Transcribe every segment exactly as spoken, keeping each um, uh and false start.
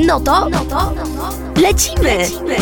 No to, no to, lecimy! lecimy.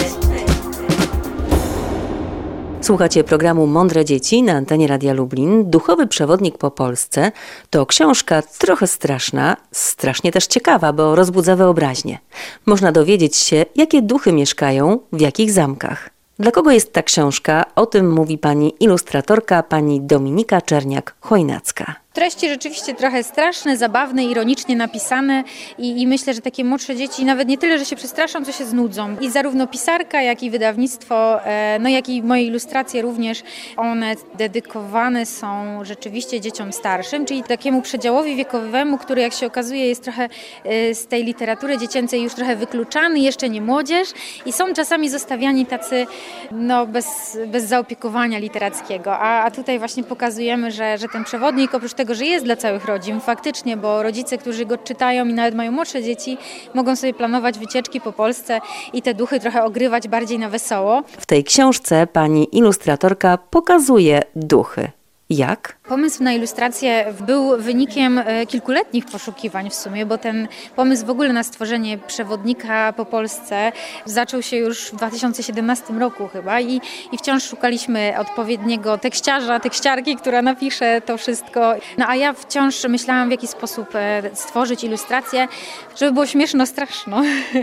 Słuchacie programu Mądre Dzieci na antenie Radia Lublin. Duchowy przewodnik po Polsce to książka trochę straszna, strasznie też ciekawa, bo rozbudza wyobraźnię. Można dowiedzieć się, jakie duchy mieszkają w jakich zamkach. Dla kogo jest ta książka? O tym mówi pani ilustratorka, pani Dominika Czerniak-Chojnacka. Treści rzeczywiście trochę straszne, zabawne, ironicznie napisane i, i myślę, że takie młodsze dzieci nawet nie tyle, że się przestraszą, co się znudzą. I zarówno pisarka, jak i wydawnictwo, no jak i moje ilustracje również, one dedykowane są rzeczywiście dzieciom starszym, czyli takiemu przedziałowi wiekowemu, który jak się okazuje jest trochę z tej literatury dziecięcej już trochę wykluczany, jeszcze nie młodzież i są czasami zostawiani tacy no, bez, bez zaopiekowania literackiego. A, a tutaj właśnie pokazujemy, że, że ten przewodnik oprócz tego, że jest dla całych rodzin, faktycznie, bo rodzice, którzy go czytają i nawet mają młodsze dzieci, mogą sobie planować wycieczki po Polsce i te duchy trochę ogrywać bardziej na wesoło. W tej książce pani ilustratorka pokazuje duchy. Jak? Pomysł na ilustrację był wynikiem kilkuletnich poszukiwań w sumie, bo ten pomysł w ogóle na stworzenie przewodnika po Polsce zaczął się już w dwa tysiące siedemnastym roku chyba i, i wciąż szukaliśmy odpowiedniego tekściarza, tekściarki, która napisze to wszystko. No a ja wciąż myślałam, w jaki sposób stworzyć ilustrację, żeby było śmieszno, straszno,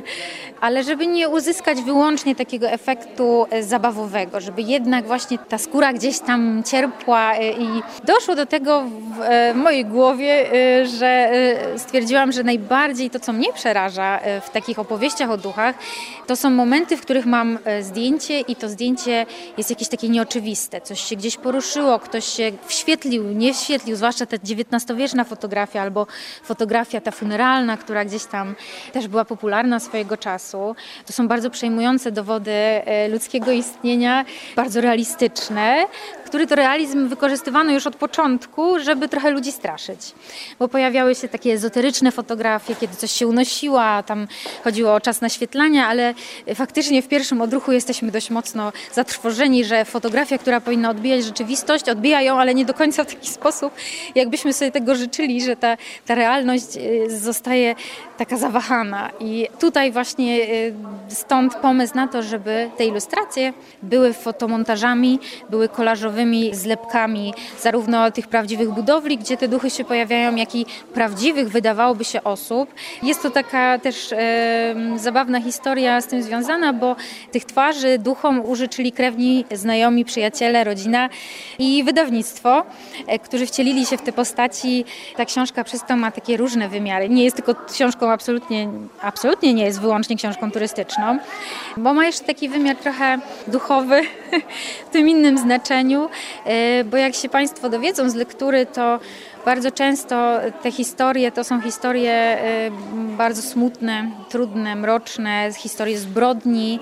ale żeby nie uzyskać wyłącznie takiego efektu zabawowego, żeby jednak właśnie ta skóra gdzieś tam cierpła i doszło do tego w mojej głowie, że stwierdziłam, że najbardziej to, co mnie przeraża w takich opowieściach o duchach, to są momenty, w których mam zdjęcie i to zdjęcie jest jakieś takie nieoczywiste. Coś się gdzieś poruszyło, ktoś się wświetlił, nie wświetlił, zwłaszcza ta dziewiętnastowieczna fotografia albo fotografia ta funeralna, która gdzieś tam też była popularna swojego czasu. To są bardzo przejmujące dowody ludzkiego istnienia, bardzo realistyczne, który to realizm wykorzystywano już od początku, żeby trochę ludzi straszyć. Bo pojawiały się takie ezoteryczne fotografie, kiedy coś się unosiło, a tam chodziło o czas naświetlania, ale faktycznie w pierwszym odruchu jesteśmy dość mocno zatrwożeni, że fotografia, która powinna odbijać rzeczywistość, odbija ją, ale nie do końca w taki sposób, jakbyśmy sobie tego życzyli, że ta, ta realność zostaje taka zawahana. I tutaj właśnie stąd pomysł na to, żeby te ilustracje były fotomontażami, były kolażowymi zlepkami zarówno tych prawdziwych budowli, gdzie te duchy się pojawiają, jak i prawdziwych, wydawałoby się, osób. Jest to taka też e, zabawna historia z tym związana, bo tych twarzy duchom użyczyli krewni, znajomi, przyjaciele, rodzina i wydawnictwo, e, którzy wcielili się w te postaci. Ta książka przez to ma takie różne wymiary. Nie jest tylko książką absolutnie, absolutnie nie jest wyłącznie książką turystyczną, bo ma jeszcze taki wymiar trochę duchowy w tym innym znaczeniu, bo jak się Państwo dowiedzą z lektury, to bardzo często te historie to są historie bardzo smutne, trudne, mroczne, historie zbrodni,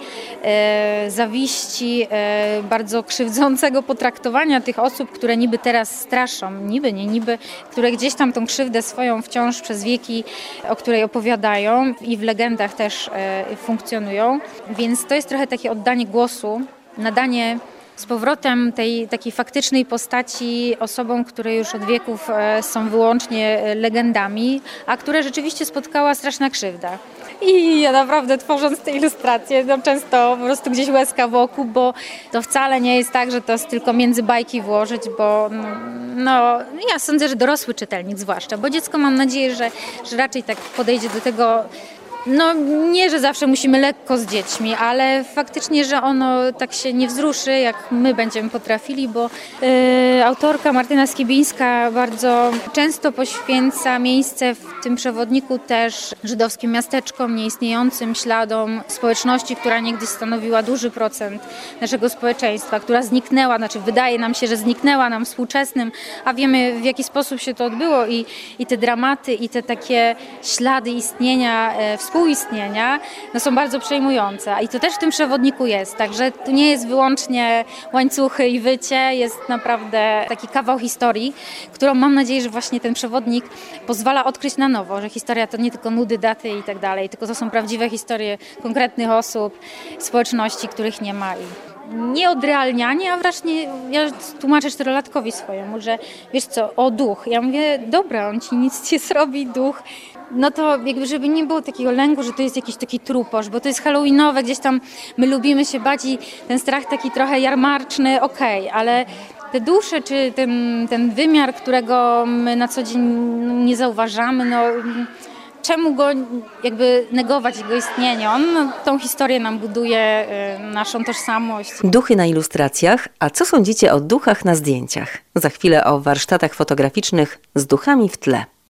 zawiści, bardzo krzywdzącego potraktowania tych osób, które niby teraz straszą, niby, nie niby, które gdzieś tam tą krzywdę swoją wciąż przez wieki, o której opowiadają i w legendach też funkcjonują. Więc to jest trochę takie oddanie głosu, nadanie z powrotem tej takiej faktycznej postaci osobom, które już od wieków są wyłącznie legendami, a które rzeczywiście spotkała straszna krzywda. I ja naprawdę tworząc te ilustracje, no często po prostu gdzieś łezka wokół, bo to wcale nie jest tak, że to jest tylko między bajki włożyć, bo no, no ja sądzę, że dorosły czytelnik zwłaszcza, bo dziecko mam nadzieję, że, że raczej tak podejdzie do tego. No nie, że zawsze musimy lekko z dziećmi, ale faktycznie, że ono tak się nie wzruszy, jak my będziemy potrafili, bo yy, autorka Martyna Skibińska bardzo często poświęca miejsce w tym przewodniku też żydowskim miasteczkom, nieistniejącym śladom społeczności, która niegdyś stanowiła duży procent naszego społeczeństwa, która zniknęła, znaczy wydaje nam się, że zniknęła nam współczesnym, a wiemy, w jaki sposób się to odbyło i, i te dramaty, i te takie ślady istnienia w współistnienia no są bardzo przejmujące. I to też w tym przewodniku jest. Także tu nie jest wyłącznie łańcuchy i wycie, jest naprawdę taki kawał historii, którą mam nadzieję, że właśnie ten przewodnik pozwala odkryć na nowo, że historia to nie tylko nudy, daty i tak dalej, tylko to są prawdziwe historie konkretnych osób, społeczności, których nie ma. I nie odrealnianie, a wreszcie ja tłumaczę czterolatkowi swojemu, że wiesz co, o duch. Ja mówię, dobra, on ci nic nie zrobi, duch. no to jakby żeby nie było takiego lęku, że to jest jakiś taki truposz, bo to jest halloweenowe, gdzieś tam my lubimy się bać i ten strach taki trochę jarmarczny, okej, okay, ale te dusze, czy ten, ten wymiar, którego my na co dzień nie zauważamy, no czemu go jakby negować jego istnienie? On no, tą historię nam buduje, y, naszą tożsamość. Duchy na ilustracjach, a co sądzicie o duchach na zdjęciach? Za chwilę o warsztatach fotograficznych z duchami w tle.